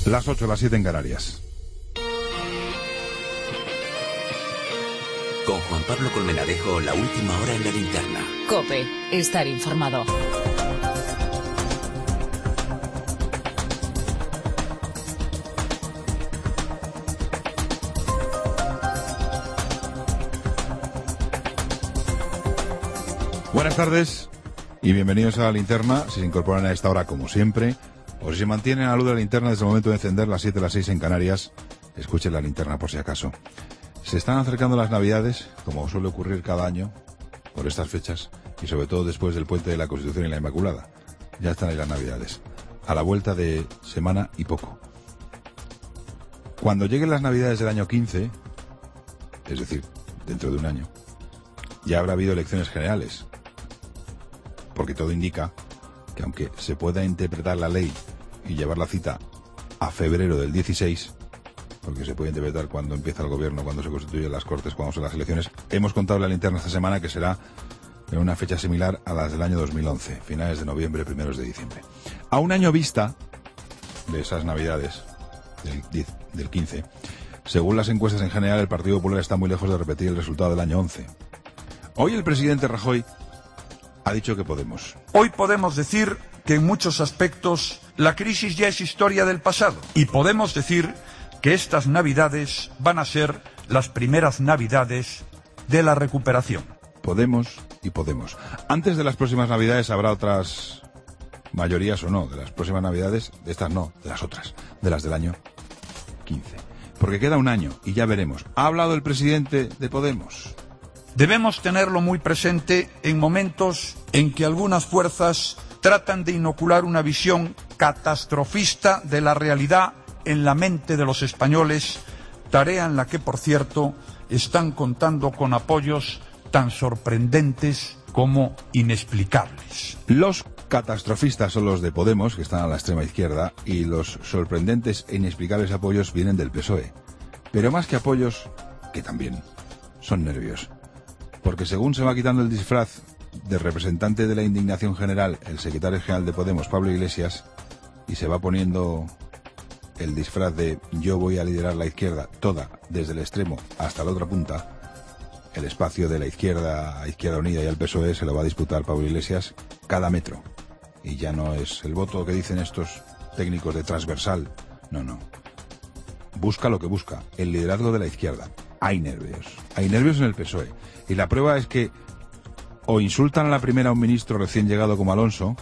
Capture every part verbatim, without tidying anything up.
Las ocho, las siete en Canarias. Con Juan Pablo Colmenarejo, la última hora en la linterna. COPE, estar informado. Buenas tardes y bienvenidos a la linterna. Si se incorporan a esta hora, como siempre, o si se mantienen a la luz de la linterna desde el momento de encender, las siete, las seis en Canarias, escuchen la linterna por si acaso. Se están acercando las Navidades, como suele ocurrir cada año, por estas fechas, y sobre todo después del puente de la Constitución y la Inmaculada. Ya están ahí las Navidades, a la vuelta de semana y poco. Cuando lleguen las Navidades del año quince, es decir, dentro de un año, ya habrá habido elecciones generales, porque todo indica que aunque se pueda interpretar la ley y llevar la cita a febrero del dieciséis, porque se puede interpretar cuando empieza el gobierno, cuando se constituyen las Cortes, cuando son las elecciones, hemos contado en la linterna esta semana que será en una fecha similar a las del año dos mil once, finales de noviembre, primeros de diciembre. A un año vista de esas Navidades, del, diez, del quince, según las encuestas en general, el Partido Popular está muy lejos de repetir el resultado del año once. Hoy el presidente Rajoy ha dicho que Podemos. Hoy podemos decir que en muchos aspectos la crisis ya es historia del pasado y podemos decir que estas Navidades van a ser las primeras Navidades de la recuperación. Podemos y Podemos. Antes de las próximas Navidades habrá otras mayorías o no, de las próximas Navidades, de estas no, de las otras, de las del año quince. Porque queda un año y ya veremos. ¿Ha hablado el presidente de Podemos? Debemos tenerlo muy presente en momentos en que algunas fuerzas tratan de inocular una visión catastrofista de la realidad en la mente de los españoles, tarea en la que, por cierto, están contando con apoyos tan sorprendentes como inexplicables. Los catastrofistas son los de Podemos, que están a la extrema izquierda, y los sorprendentes e inexplicables apoyos vienen del P S O E. Pero más que apoyos, que también, son nervios. Porque según se va quitando el disfraz de representante de la indignación general, el secretario general de Podemos, Pablo Iglesias, y se va poniendo el disfraz de yo voy a liderar la izquierda toda, desde el extremo hasta la otra punta, el espacio de la izquierda a Izquierda Unida y al P S O E se lo va a disputar Pablo Iglesias cada metro. Y ya no es el voto que dicen estos técnicos de transversal, no, no. Busca lo que busca, el liderazgo de la izquierda. Hay nervios, hay nervios en el P S O E. Y la prueba es que o insultan a la primera a un ministro recién llegado como Alonso,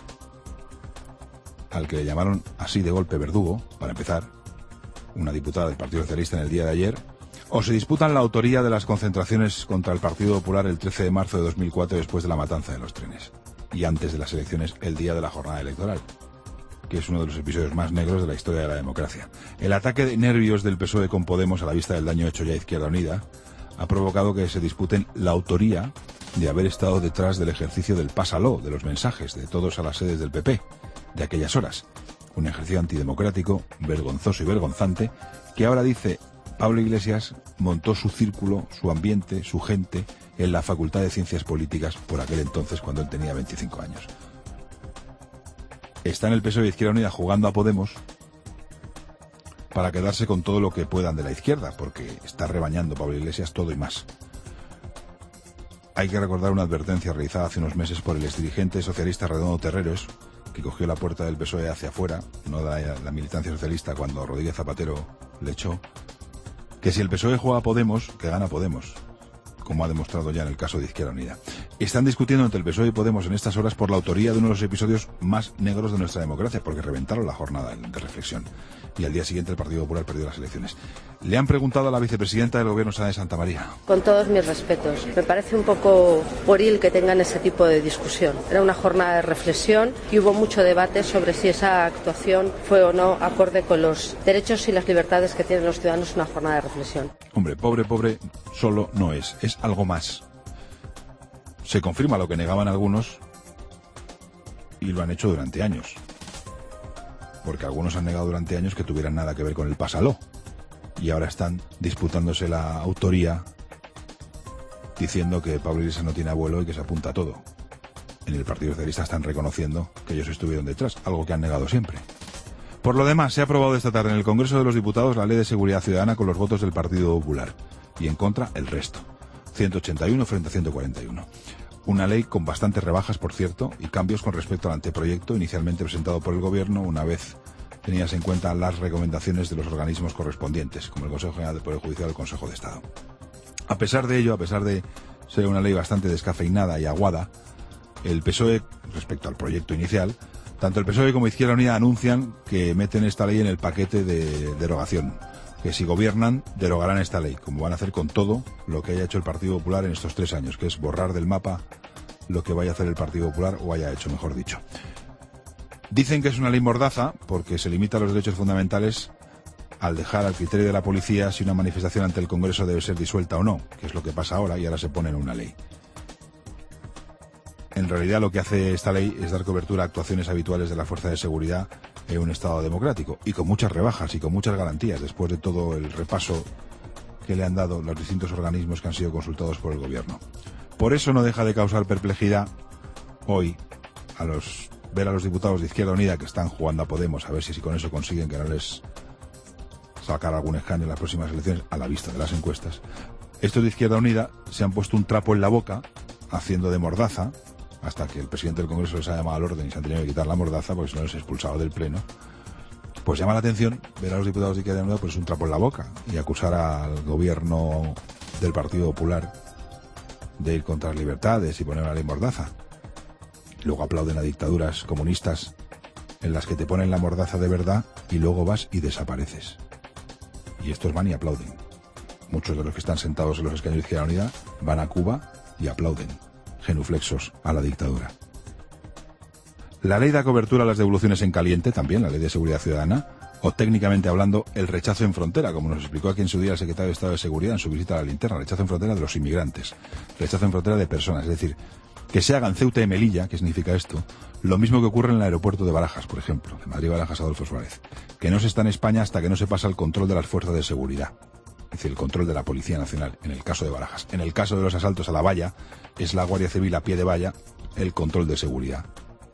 al que le llamaron así de golpe verdugo, para empezar, una diputada del Partido Socialista en el día de ayer, o se disputan la autoría de las concentraciones contra el Partido Popular el trece de marzo de dos mil cuatro después de la matanza de los trenes, y antes de las elecciones el día de la jornada electoral, que es uno de los episodios más negros de la historia de la democracia. El ataque de nervios del P S O E con Podemos a la vista del daño hecho ya a Izquierda Unida ha provocado que se disputen la autoría de haber estado detrás del ejercicio del pásalo, de los mensajes de todos a las sedes del P P de aquellas horas. Un ejercicio antidemocrático, vergonzoso y vergonzante, que ahora dice Pablo Iglesias montó su círculo, su ambiente, su gente en la Facultad de Ciencias Políticas por aquel entonces cuando él tenía veinticinco años. Está en el P S O E y Izquierda Unida jugando a Podemos para quedarse con todo lo que puedan de la izquierda, porque está rebañando Pablo Iglesias todo y más. Hay que recordar una advertencia realizada hace unos meses por el exdirigente socialista Redondo Terreros, que cogió la puerta del P S O E hacia afuera, no da la militancia socialista cuando Rodríguez Zapatero le echó, que si el P S O E juega a Podemos, que gana Podemos, como ha demostrado ya en el caso de Izquierda Unida. Están discutiendo entre el P S O E y Podemos en estas horas por la autoría de uno de los episodios más negros de nuestra democracia, porque reventaron la jornada de reflexión. Y al día siguiente el Partido Popular perdió las elecciones. Le han preguntado a la vicepresidenta del Gobierno, Sara de Santamaría. Con todos mis respetos, me parece un poco pueril que tengan ese tipo de discusión. Era una jornada de reflexión y hubo mucho debate sobre si esa actuación fue o no acorde con los derechos y las libertades que tienen los ciudadanos en una jornada de reflexión. Hombre, pobre, pobre, solo no es, es algo más. Se confirma lo que negaban algunos y lo han hecho durante años. Porque algunos han negado durante años que tuvieran nada que ver con el pásalo. Y ahora están disputándose la autoría diciendo que Pablo Iglesias no tiene abuelo y que se apunta a todo. En el Partido Socialista están reconociendo que ellos estuvieron detrás, algo que han negado siempre. Por lo demás, se ha aprobado esta tarde en el Congreso de los Diputados la Ley de Seguridad Ciudadana con los votos del Partido Popular y en contra el resto, ciento ochenta y uno frente a ciento cuarenta y uno. Una ley con bastantes rebajas, por cierto, y cambios con respecto al anteproyecto inicialmente presentado por el Gobierno una vez tenidas en cuenta las recomendaciones de los organismos correspondientes, como el Consejo General del Poder Judicial o el Consejo de Estado. A pesar de ello, a pesar de ser una ley bastante descafeinada y aguada, el P S O E, respecto al proyecto inicial, tanto el P S O E como Izquierda Unida anuncian que meten esta ley en el paquete de derogación, que si gobiernan, derogarán esta ley, como van a hacer con todo lo que haya hecho el Partido Popular en estos tres años, que es borrar del mapa lo que vaya a hacer el Partido Popular, o haya hecho, mejor dicho. Dicen que es una ley mordaza porque se limita a los derechos fundamentales al dejar al criterio de la policía si una manifestación ante el Congreso debe ser disuelta o no, que es lo que pasa ahora y ahora se pone en una ley. En realidad lo que hace esta ley es dar cobertura a actuaciones habituales de la fuerza de seguridad en un Estado democrático, y con muchas rebajas y con muchas garantías, después de todo el repaso que le han dado los distintos organismos que han sido consultados por el Gobierno. Por eso no deja de causar perplejidad hoy a los ver a los diputados de Izquierda Unida que están jugando a Podemos, a ver si, si con eso consiguen que no les sacar algún escaño en las próximas elecciones, a la vista de las encuestas. Estos de Izquierda Unida se han puesto un trapo en la boca, haciendo de mordaza, hasta que el presidente del Congreso les ha llamado al orden y se han tenido que quitar la mordaza porque si no les ha expulsado del Pleno. Pues llama la atención ver a los diputados de Izquierda Unida pues un trapo en la boca y acusar al gobierno del Partido Popular de ir contra las libertades y poner una ley mordaza. Luego aplauden a dictaduras comunistas en las que te ponen la mordaza de verdad y luego vas y desapareces. Y estos van y aplauden. Muchos de los que están sentados en los escaños de Izquierda Unida van a Cuba y aplauden, genuflexos a la dictadura. La ley da cobertura a las devoluciones en caliente, también la ley de seguridad ciudadana, o técnicamente hablando, el rechazo en frontera, como nos explicó aquí en su día el secretario de Estado de Seguridad en su visita a la linterna, rechazo en frontera de los inmigrantes, rechazo en frontera de personas, es decir, que se hagan Ceuta y Melilla, ¿qué significa esto? Lo mismo que ocurre en el aeropuerto de Barajas, por ejemplo, de Madrid-Barajas Adolfo Suárez, que no se está en España hasta que no se pasa el control de las fuerzas de seguridad, es decir, el control de la Policía Nacional, en el caso de Barajas. En el caso de los asaltos a la valla, es la Guardia Civil a pie de valla el control de seguridad.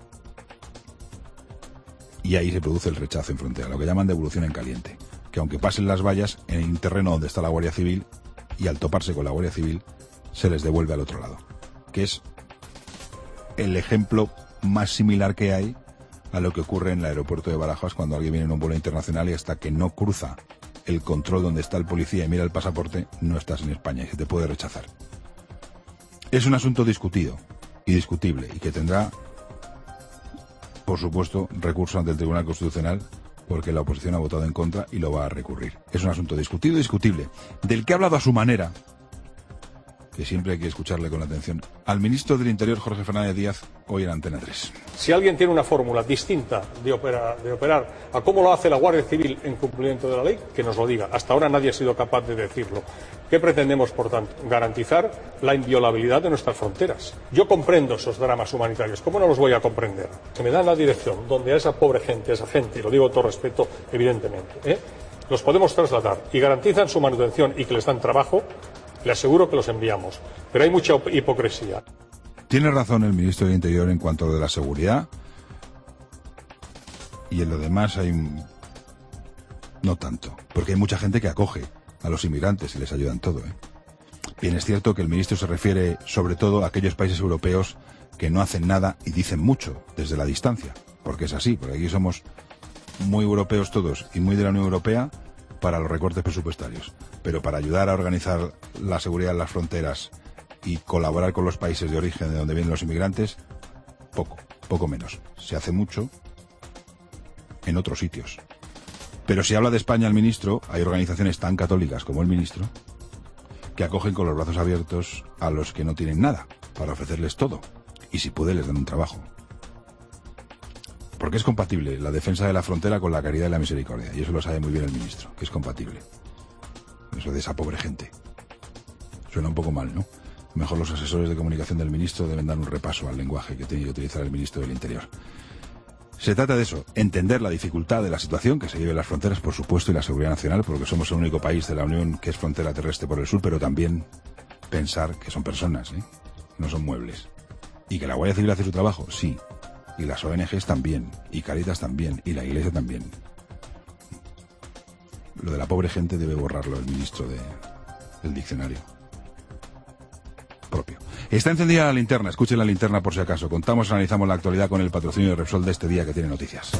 Y ahí se produce el rechazo en frontera, lo que llaman devolución en caliente, que aunque pasen las vallas en un terreno donde está la Guardia Civil, y al toparse con la Guardia Civil, se les devuelve al otro lado, que es el ejemplo más similar que hay a lo que ocurre en el aeropuerto de Barajas cuando alguien viene en un vuelo internacional y hasta que no cruza el control donde está el policía y mira el pasaporte, no estás en España y se te puede rechazar. Es un asunto discutido y discutible y que tendrá, por supuesto, recurso ante el Tribunal Constitucional porque la oposición ha votado en contra y lo va a recurrir. Es un asunto discutido y discutible, del que ha hablado a su manera, que siempre hay que escucharle con atención, al ministro del Interior, Jorge Fernández Díaz, hoy en Antena tres. Si alguien tiene una fórmula distinta de operar, de operar a cómo lo hace la Guardia Civil en cumplimiento de la ley, que nos lo diga. Hasta ahora nadie ha sido capaz de decirlo. ¿Qué pretendemos, por tanto? Garantizar la inviolabilidad de nuestras fronteras. Yo comprendo esos dramas humanitarios. ¿Cómo no los voy a comprender? Que me dan la dirección donde a esa pobre gente, a esa gente, y lo digo con todo respeto, evidentemente, ¿eh? los podemos trasladar y garantizan su manutención y que les dan trabajo, le aseguro que los enviamos. Pero hay mucha hipocresía. Tiene razón el ministro del Interior en cuanto a lo de la seguridad. Y en lo demás hay un... no tanto. Porque hay mucha gente que acoge a los inmigrantes y les ayuda en todo, ¿eh? Bien, es cierto que el ministro se refiere sobre todo a aquellos países europeos que no hacen nada y dicen mucho desde la distancia. Porque es así, porque aquí somos muy europeos todos y muy de la Unión Europea para los recortes presupuestarios. Pero para ayudar a organizar la seguridad en las fronteras y colaborar con los países de origen de donde vienen los inmigrantes, poco, poco menos. Se hace mucho en otros sitios. Pero si habla de España el ministro, hay organizaciones tan católicas como el ministro que acogen con los brazos abiertos a los que no tienen nada para ofrecerles todo. Y si puede les dan un trabajo. Porque es compatible la defensa de la frontera con la caridad y la misericordia. Y eso lo sabe muy bien el ministro, que es compatible. Eso de esa pobre gente. Suena un poco mal, ¿no? Mejor los asesores de comunicación del ministro deben dar un repaso al lenguaje que tiene que utilizar el ministro del Interior. Se trata de eso, entender la dificultad de la situación que se vive en las fronteras, por supuesto, y la seguridad nacional, porque somos el único país de la Unión que es frontera terrestre por el sur, pero también pensar que son personas, ¿eh? No son muebles. Y que la Guardia Civil hace su trabajo, sí. Y las O N Ges también, y Caritas también, y la Iglesia también. lo de la pobre gente debe borrarlo el ministro de, del diccionario propio. Está encendida la linterna, escuchen la linterna por si acaso. Contamos, analizamos la actualidad con el patrocinio de Repsol de este día que tiene noticias.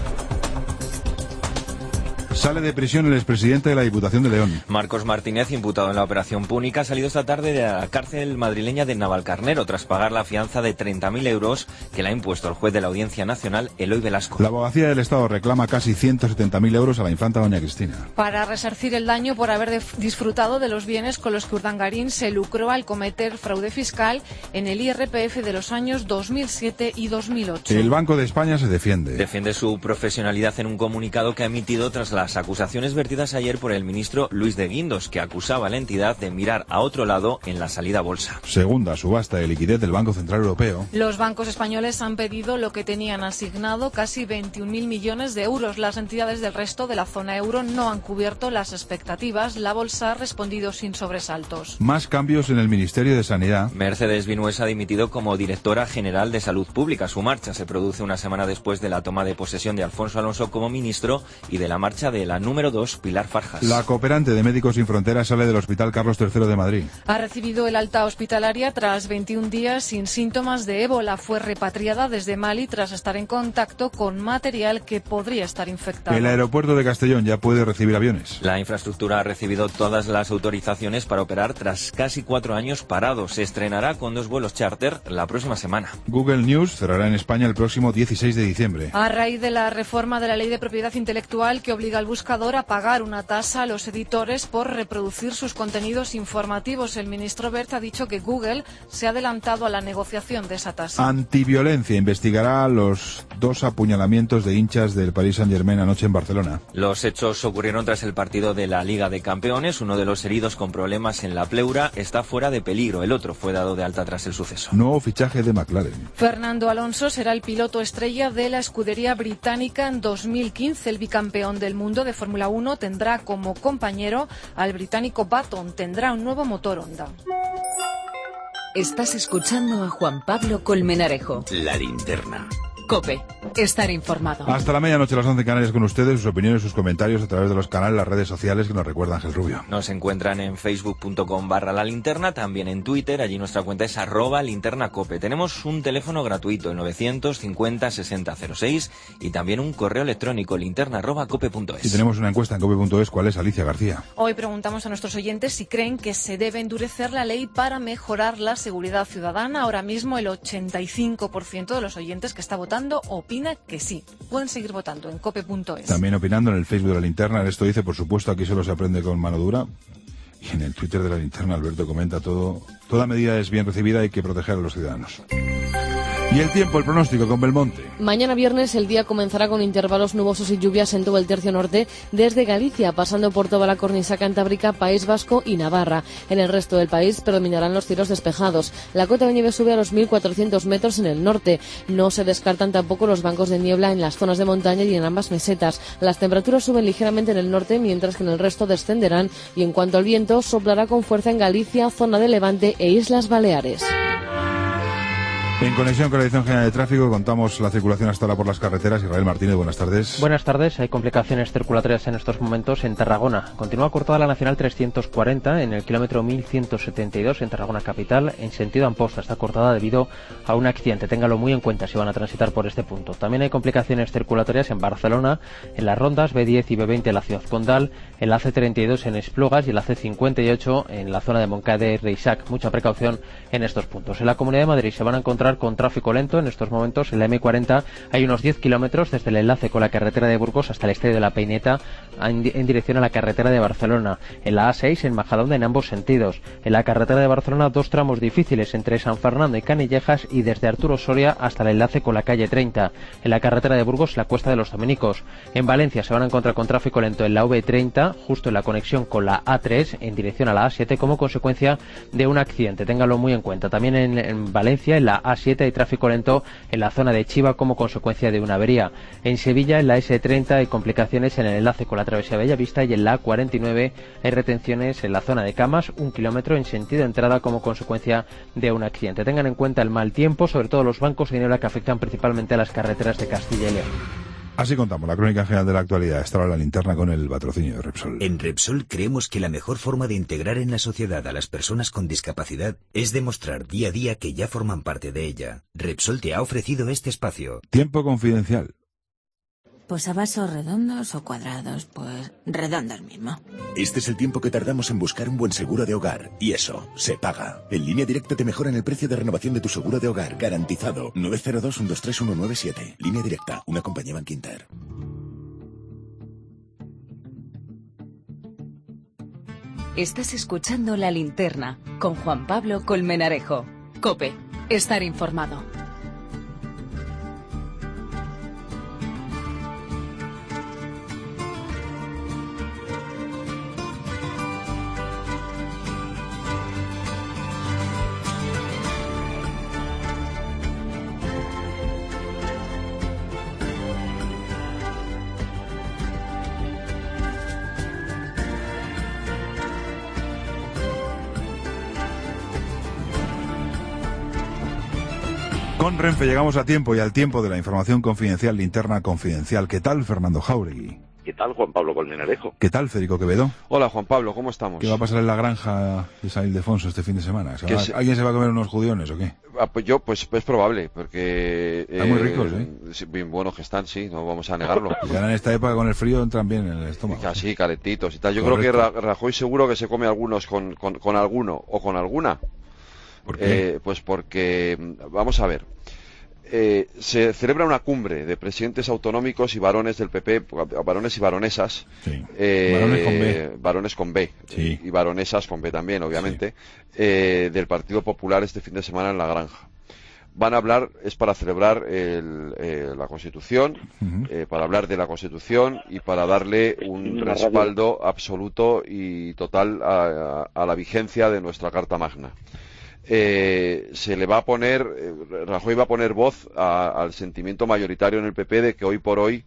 Sale de prisión el expresidente de la Diputación de León. Marcos Martínez, imputado en la operación Púnica, ha salido esta tarde de la cárcel madrileña de Navalcarnero tras pagar la fianza de treinta mil euros que le ha impuesto el juez de la Audiencia Nacional, Eloy Velasco. La abogacía del Estado reclama casi ciento setenta mil euros a la infanta doña Cristina. Para resarcir el daño por haber disfrutado de los bienes con los que Urdangarín se lucró al cometer fraude fiscal en el I R P F de los años dos mil siete y dos mil ocho. El Banco de España se defiende. Defiende su profesionalidad en un comunicado que ha emitido tras las acusaciones vertidas ayer por el ministro Luis de Guindos, que acusaba a la entidad de mirar a otro lado en la salida a bolsa. Segunda subasta de liquidez del Banco Central Europeo. Los bancos españoles han pedido lo que tenían asignado, casi veintiún mil millones de euros. Las entidades del resto de la zona euro no han cubierto las expectativas. La bolsa ha respondido sin sobresaltos. Más cambios en el Ministerio de Sanidad. Mercedes Vinuesa ha dimitido como directora general de Salud Pública. Su marcha se produce una semana después de la toma de posesión de Alfonso Alonso como ministro y de la marcha de la número dos, Pilar Farjas. La cooperante de Médicos Sin Fronteras sale del Hospital Carlos tercero de Madrid. Ha recibido el alta hospitalaria tras veintiún días sin síntomas de ébola. Fue repatriada desde Mali tras estar en contacto con material que podría estar infectado. El aeropuerto de Castellón ya puede recibir aviones. La infraestructura ha recibido todas las autorizaciones para operar tras casi cuatro años parados. Se estrenará con dos vuelos charter la próxima semana. Google News cerrará en España el próximo dieciséis de diciembre. A raíz de la reforma de la Ley de Propiedad Intelectual que obliga al buscador a pagar una tasa a los editores por reproducir sus contenidos informativos, el ministro Wert ha dicho que Google se ha adelantado a la negociación de esa tasa. Antiviolencia investigará los dos apuñalamientos de hinchas del Paris Saint-Germain anoche en Barcelona. Los hechos ocurrieron tras el partido de la Liga de Campeones. Uno de los heridos con problemas en la pleura está fuera de peligro. El otro fue dado de alta tras el suceso. Nuevo fichaje de McLaren. Fernando Alonso será el piloto estrella de la escudería británica en dos mil quince. El bicampeón del mundo de Fórmula uno tendrá como compañero al británico Button. Tendrá un nuevo motor Honda. Estás escuchando a Juan Pablo Colmenarejo. La linterna. COPE. Estar informado. Hasta la medianoche, las once en Canarias, con ustedes, sus opiniones, sus comentarios a través de los canales, las redes sociales que nos recuerda Ángel Rubio. Nos encuentran en facebook.com barra la linterna, también en Twitter, allí nuestra cuenta es arroba linterna cope. Tenemos un teléfono gratuito, el novecientos cincuenta sesenta cero seis, y también un correo electrónico, linterna arroba cope punto es. Y tenemos una encuesta en cope punto es. ¿Cuál es, Alicia García? Hoy preguntamos a nuestros oyentes si creen que se debe endurecer la ley para mejorar la seguridad ciudadana. Ahora mismo el ochenta y cinco por ciento de los oyentes que está votando opina que sí. Pueden seguir votando en cope punto es. También opinando en el Facebook de la linterna. Esto dice, por supuesto, aquí solo se aprende con mano dura. Y en el Twitter de la linterna, Alberto comenta todo. Toda medida es bien recibida, hay que proteger a los ciudadanos. Y el tiempo, el pronóstico con Belmonte. Mañana viernes el día comenzará con intervalos nubosos y lluvias en todo el tercio norte, desde Galicia, pasando por toda la cornisa cantábrica, País Vasco y Navarra. En el resto del país predominarán los cielos despejados. La cota de nieve sube a los mil cuatrocientos metros en el norte. No se descartan tampoco los bancos de niebla en las zonas de montaña y en ambas mesetas. Las temperaturas suben ligeramente en el norte, mientras que en el resto descenderán. Y en cuanto al viento, soplará con fuerza en Galicia, zona de Levante e Islas Baleares. En conexión con la Dirección General de Tráfico contamos la circulación hasta ahora por las carreteras. Israel Martínez, buenas tardes. Buenas tardes. Hay complicaciones circulatorias en estos momentos en Tarragona. Continúa cortada la Nacional trescientos cuarenta en el kilómetro mil ciento setenta y dos en Tarragona capital, en sentido Amposta. Está cortada debido a un accidente. Téngalo muy en cuenta si van a transitar por este punto. También hay complicaciones circulatorias en Barcelona, en las rondas B diez y B veinte en la ciudad condal, en la C treinta y dos en Esplugas y en la C cincuenta y ocho en la zona de Moncada y Reixac. Mucha precaución en estos puntos. En la Comunidad de Madrid se van a encontrar con tráfico lento en estos momentos. En la M cuarenta hay unos diez kilómetros desde el enlace con la carretera de Burgos hasta el estadio de la Peineta en, en dirección a la carretera de Barcelona. En la A seis en Majadahonda en ambos sentidos. En la carretera de Barcelona dos tramos difíciles entre San Fernando y Canillejas y desde Arturo Soria hasta el enlace con la calle treinta. En la carretera de Burgos la Cuesta de los Dominicos. En Valencia se van a encontrar con tráfico lento en la V treinta justo en la conexión con la A tres en dirección a la A siete como consecuencia de un accidente. Téngalo muy en cuenta. También en, en Valencia en la A siete hay tráfico lento en la zona de Chiva como consecuencia de una avería. En Sevilla, en la S treinta, hay complicaciones en el enlace con la travesía Bellavista y en la A cuarenta y nueve hay retenciones en la zona de Camas, un kilómetro en sentido entrada como consecuencia de un accidente. Tengan en cuenta el mal tiempo, sobre todo los bancos de niebla que afectan principalmente a las carreteras de Castilla y León. Así contamos la crónica general de la actualidad. Esta hora la linterna con el patrocinio de Repsol. En Repsol creemos que la mejor forma de integrar en la sociedad a las personas con discapacidad es demostrar día a día que ya forman parte de ella. Repsol te ha ofrecido este espacio. Tiempo confidencial. Pues a vasos redondos o cuadrados, pues redondos mismo. Este es el tiempo que tardamos en buscar un buen seguro de hogar. Y eso, se paga. En Línea Directa te mejoran el precio de renovación de tu seguro de hogar. Garantizado. nueve cero dos, uno dos tres, uno nueve siete. Línea Directa, una compañía Bankinter. Estás escuchando La Linterna con Juan Pablo Colmenarejo. COPE. Estar informado. Con Renfe llegamos a tiempo y al tiempo de la información confidencial, linterna confidencial. ¿Qué tal, Fernando Jáuregui? ¿Qué tal, Juan Pablo Colmenarejo? ¿Qué tal, Federico Quevedo? Hola, Juan Pablo, ¿cómo estamos? ¿Qué va a pasar en la granja de San Ildefonso este fin de semana? ¿Se va, se... ¿Alguien se va a comer unos judiones o qué? Ah, pues yo, pues es probable, porque... Están eh, muy ricos, ¿eh? Sí, bien buenos que están, sí, no vamos a negarlo. Y ahora en esta época con el frío entran bien en el estómago. Así, calentitos y tal. Yo Correcto. creo que Rajoy seguro que se come algunos con, con, con alguno o con alguna. ¿Por qué? Eh, pues porque, vamos a ver... Eh, se celebra una cumbre de presidentes autonómicos y varones del P P, varones y baronesas, sí. eh, varones con B, varones con B sí. y baronesas con B también, obviamente, sí. eh, del Partido Popular este fin de semana en La Granja. Van a hablar, es para celebrar el, eh, la Constitución, uh-huh. eh, para hablar de la Constitución y para darle un respaldo absoluto y total a, a, a la vigencia de nuestra Carta Magna. Eh, se le va a poner, eh, Rajoy va a poner voz a, al sentimiento mayoritario en el P P de que hoy por hoy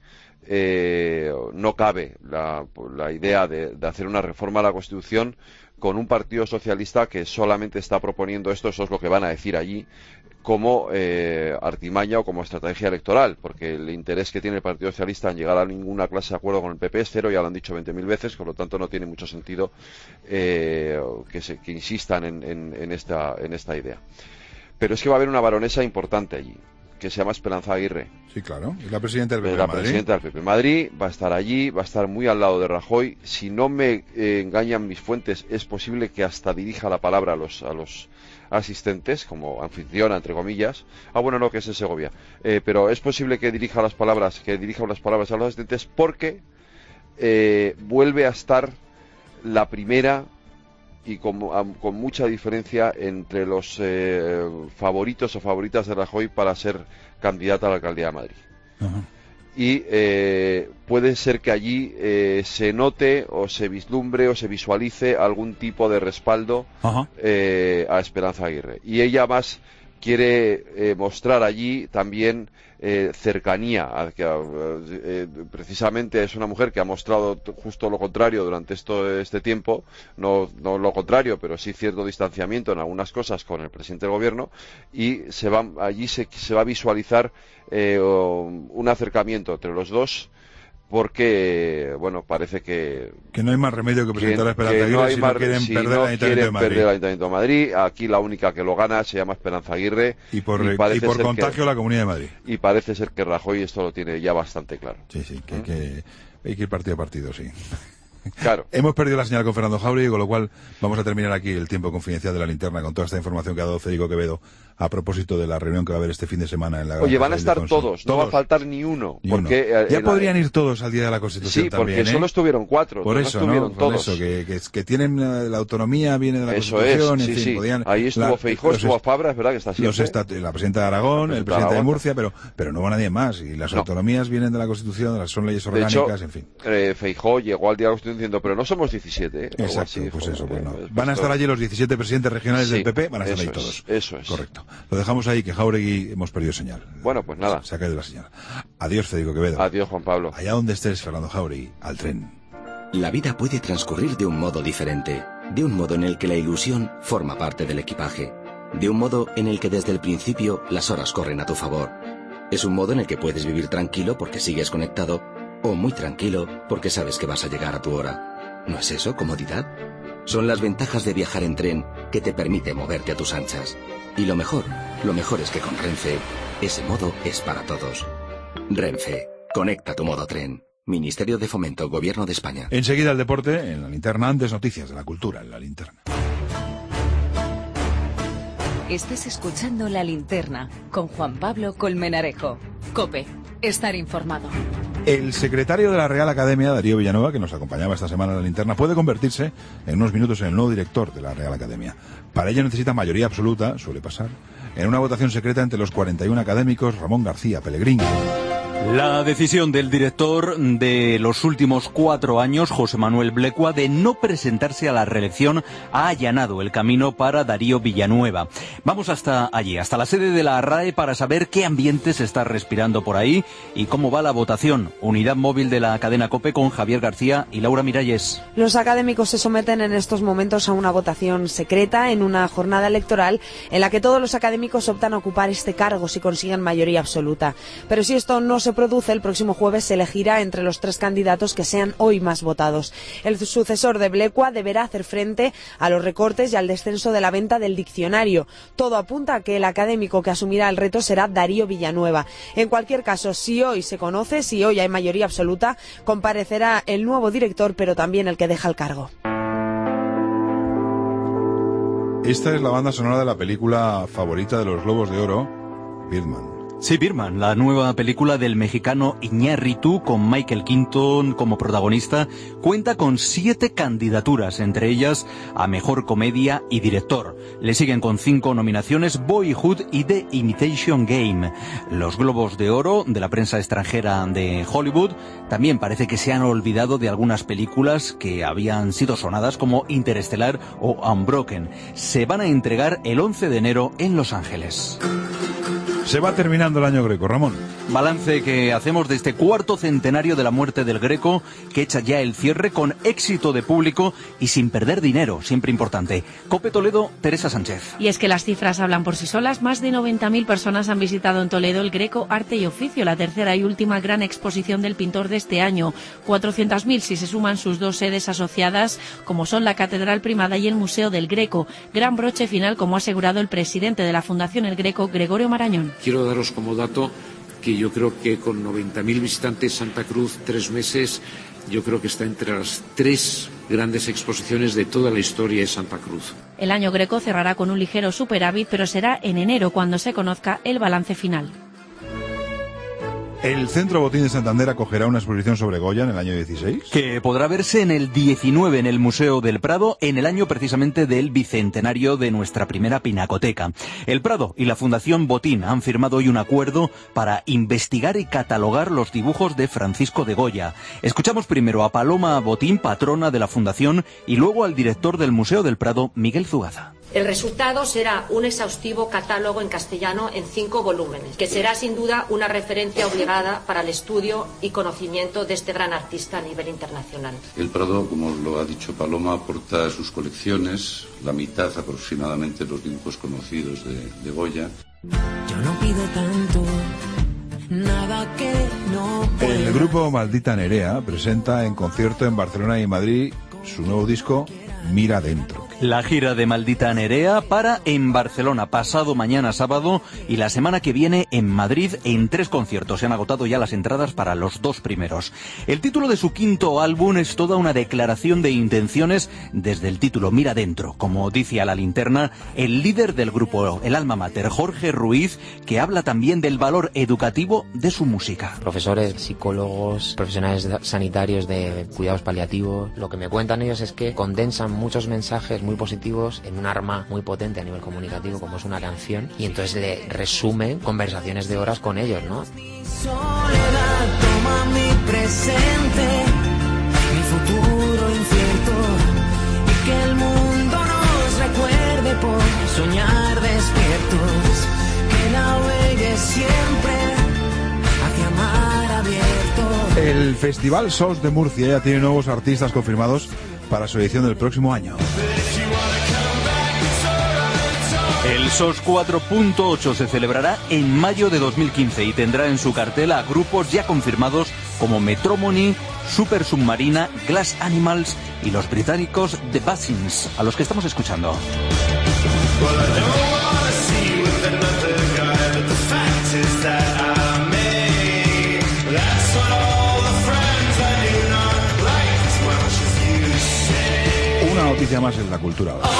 eh, no cabe la, la idea de, de hacer una reforma a la Constitución con un partido socialista que solamente está proponiendo esto, eso es lo que van a decir allí, como eh, artimaña o como estrategia electoral, porque el interés que tiene el Partido Socialista en llegar a ninguna clase de acuerdo con el P P es cero, ya lo han dicho veinte mil veces, por lo tanto no tiene mucho sentido eh, que, se, que insistan en, en, en, esta, en esta idea. Pero es que va a haber una baronesa importante allí, que se llama Esperanza Aguirre. Sí, claro, es la presidenta del P P la Madrid. presidenta del P P Madrid, va a estar allí, va a estar muy al lado de Rajoy. Si no me eh, engañan mis fuentes, es posible que hasta dirija la palabra a los, a los asistentes, como anfitriona, entre comillas. Ah, bueno, no, que es en Segovia. Eh, pero es posible que dirija las palabras, que dirija las palabras a los asistentes porque eh, vuelve a estar la primera y con, con mucha diferencia entre los eh, favoritos o favoritas de Rajoy para ser candidata a la alcaldía de Madrid. Uh-huh. Y eh, puede ser que allí eh, se note o se vislumbre o se visualice algún tipo de respaldo uh-huh. eh, a Esperanza Aguirre. Y ella más quiere eh, mostrar allí también eh, cercanía, a, que, eh, precisamente es una mujer que ha mostrado justo lo contrario durante esto, este tiempo, no, no lo contrario, pero sí cierto distanciamiento en algunas cosas con el presidente del gobierno, y se va, allí se, se va a visualizar eh, un acercamiento entre los dos, porque, bueno, parece que... Que no hay más remedio que presentar a Esperanza Aguirre no si no quieren si perder no el Ayuntamiento de Madrid. perder el Ayuntamiento de Madrid. Aquí la única que lo gana se llama Esperanza Aguirre. Y por, y y por contagio que, la Comunidad de Madrid. Y parece ser que Rajoy esto lo tiene ya bastante claro. Sí, sí, que, ¿Mm? que hay que ir partido a partido, sí. Claro. Hemos perdido la señal con Fernando Jáuregui, con lo cual vamos a terminar aquí el tiempo confidencial de la linterna con toda esta información que ha dado Federico Quevedo a propósito de la reunión que va a haber este fin de semana en la Oye, van a estar todos, no va a faltar ni uno. Ni porque uno. Ya la... podrían ir todos al día de la Constitución sí, también. porque ¿eh? solo estuvieron cuatro. Por no eso, estuvieron ¿no? todos. Por eso, que, que, que tienen la autonomía, viene de la eso Constitución. Es, en sí, fin, sí. podían, ahí estuvo la, Feijóo, estuvo Fabra, es verdad que está siempre. Estat, la presidenta de Aragón, presidenta el presidente Aragón. de Murcia, pero, pero no va nadie más. Y las no. autonomías vienen de la Constitución, son leyes orgánicas, de hecho, en fin. Eh, Feijóo llegó al día de la Constitución diciendo, pero no somos diecisiete. ¿eh? Exacto, así, pues eso, bueno. Van a estar allí los diecisiete presidentes regionales sí, del P P, van a estar ahí es, todos. Eso es. Correcto. Lo dejamos ahí, que Jáuregui hemos perdido señal. Bueno, pues nada. Se, se ha caído la señal. Adiós, Federico Quevedo. Adiós, Juan Pablo. Allá donde estés, Fernando Jáuregui, al tren. La vida puede transcurrir de un modo diferente, de un modo en el que la ilusión forma parte del equipaje, de un modo en el que desde el principio las horas corren a tu favor. Es un modo en el que puedes vivir tranquilo porque sigues conectado, o muy tranquilo porque sabes que vas a llegar a tu hora. ¿No es eso comodidad? Son las ventajas de viajar en tren que te permite moverte a tus anchas. Y lo mejor, lo mejor es que con Renfe, ese modo es para todos. Renfe, conecta tu modo tren. Ministerio de Fomento, Gobierno de España. Enseguida el deporte, en la linterna, antes noticias de la cultura, en la linterna. Estás escuchando La Linterna, con Juan Pablo Colmenarejo. COPE, estar informado. El secretario de la Real Academia, Darío Villanueva, que nos acompañaba esta semana en la linterna, puede convertirse en unos minutos en el nuevo director de la Real Academia. Para ello necesita mayoría absoluta, suele pasar, en una votación secreta entre los cuarenta y uno académicos. Ramón García Pellegrini. La decisión del director de los últimos cuatro años, José Manuel Blecua, de no presentarse a la reelección ha allanado el camino para Darío Villanueva. Vamos hasta allí, hasta la sede de la RAE, para saber qué ambiente se está respirando por ahí y cómo va la votación. Unidad móvil de la cadena COPE con Javier García y Laura Miralles. Los académicos se someten en estos momentos a una votación secreta en una jornada electoral en la que todos los académicos optan a ocupar este cargo si consiguen mayoría absoluta. Pero si esto no se produce, el próximo jueves se elegirá entre los tres candidatos que sean hoy más votados. El sucesor de Blecua deberá hacer frente a los recortes y al descenso de la venta del diccionario. Todo apunta a que el académico que asumirá el reto será Darío Villanueva. En cualquier caso, si hoy se conoce, si hoy hay mayoría absoluta, comparecerá el nuevo director, pero también el que deja el cargo. Esta es la banda sonora de la película favorita de los Globos de Oro, Birdman. Sí, Birdman, la nueva película del mexicano Iñárritu, con Michael Keaton como protagonista, cuenta con siete candidaturas, entre ellas a Mejor Comedia y Director. Le siguen con cinco nominaciones Boyhood y The Imitation Game. Los Globos de Oro de la prensa extranjera de Hollywood también parece que se han olvidado de algunas películas que habían sido sonadas, como Interestelar o Unbroken. Se van a entregar el once de enero en Los Ángeles. Se va terminando el año Greco, Ramón. Balance que hacemos de este cuarto centenario de la muerte del Greco, que echa ya el cierre con éxito de público y sin perder dinero, siempre importante. COPE Toledo, Teresa Sánchez. Y es que las cifras hablan por sí solas. Más de noventa mil personas han visitado en Toledo el Greco Arte y Oficio, la tercera y última gran exposición del pintor de este año. cuatrocientas mil si se suman sus dos sedes asociadas, como son la Catedral Primada y el Museo del Greco. Gran broche final, como ha asegurado el presidente de la Fundación El Greco, Gregorio Marañón. Quiero daros como dato que yo creo que con noventa mil visitantes Santa Cruz, tres meses, yo creo que está entre las tres grandes exposiciones de toda la historia de Santa Cruz. El año Greco cerrará con un ligero superávit, pero será en enero cuando se conozca el balance final. ¿El Centro Botín de Santander acogerá una exposición sobre Goya en el año dieciséis? Que podrá verse en el diecinueve en el Museo del Prado, en el año precisamente del bicentenario de nuestra primera pinacoteca. El Prado y la Fundación Botín han firmado hoy un acuerdo para investigar y catalogar los dibujos de Francisco de Goya. Escuchamos primero a Paloma Botín, patrona de la Fundación, y luego al director del Museo del Prado, Miguel Zugaza. El resultado será un exhaustivo catálogo en castellano en cinco volúmenes, que será sin duda una referencia obligada para el estudio y conocimiento de este gran artista a nivel internacional. El Prado, como lo ha dicho Paloma, aporta a sus colecciones la mitad aproximadamente de los dibujos conocidos de, de Goya. Yo no pido tanto, nada que no pueda. El grupo Maldita Nerea presenta en concierto en Barcelona y Madrid su nuevo disco Mira Dentro. La gira de Maldita Nerea para en Barcelona pasado mañana sábado y la semana que viene en Madrid en tres conciertos. Se han agotado ya las entradas para los dos primeros. El título de su quinto álbum es toda una declaración de intenciones desde el título Mira Dentro. Como dice a la linterna el líder del grupo, el alma mater, Jorge Ruiz, que habla también del valor educativo de su música. Profesores, psicólogos, profesionales sanitarios de cuidados paliativos, lo que me cuentan ellos es que condensan muchos mensajes muy positivos en un arma muy potente a nivel comunicativo como es una canción, y entonces le resumen conversaciones de horas con ellos, ¿no? Soledad toma mi presente, mi futuro incierto, y que el mundo nos recuerde por soñar despiertos, que navegue siempre hacia mar abierto. El Festival S O S de Murcia ya tiene nuevos artistas confirmados para su edición del próximo año. El S O S cuatro punto ocho se celebrará en mayo de dos mil quince y tendrá en su cartel a grupos ya confirmados como Metromony, Super Submarina, Glass Animals y los británicos The Buzzins, a los que estamos escuchando. Una noticia más en la cultura ahora.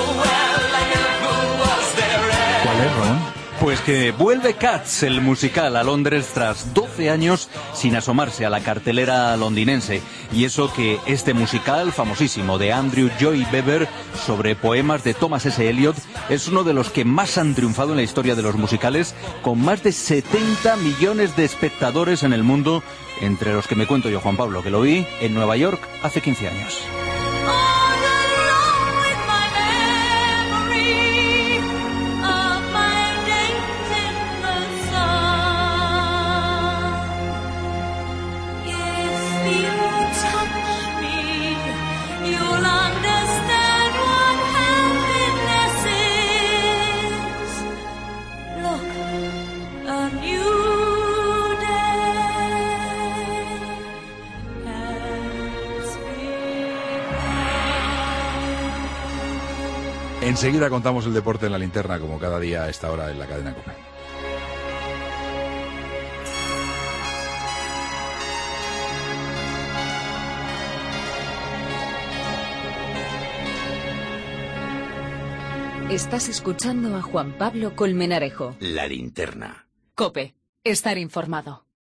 ¿Cuál es, Ramón? Pues que vuelve Cats, el musical, a Londres tras doce años sin asomarse a la cartelera londinense. Y eso que este musical famosísimo de Andrew Lloyd Webber sobre poemas de Thomas S. Eliot es uno de los que más han triunfado en la historia de los musicales, con más de setenta millones de espectadores en el mundo, entre los que me cuento yo, Juan Pablo, que lo vi en Nueva York hace quince años. Enseguida contamos el deporte en la linterna, como cada día a esta hora en la cadena COPE. Estás escuchando a Juan Pablo Colmenarejo. La linterna. COPE. Estar informado.